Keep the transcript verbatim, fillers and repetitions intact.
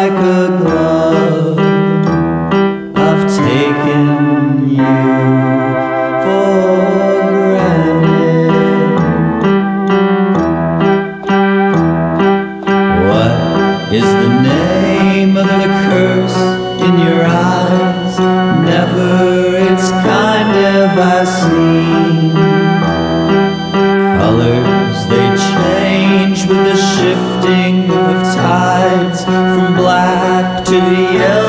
like a glove. I've taken you for granted. What is the name of the curse in your eyes? Never its kind have I seen. Colors they change with the shifting of tides, from black to the yellow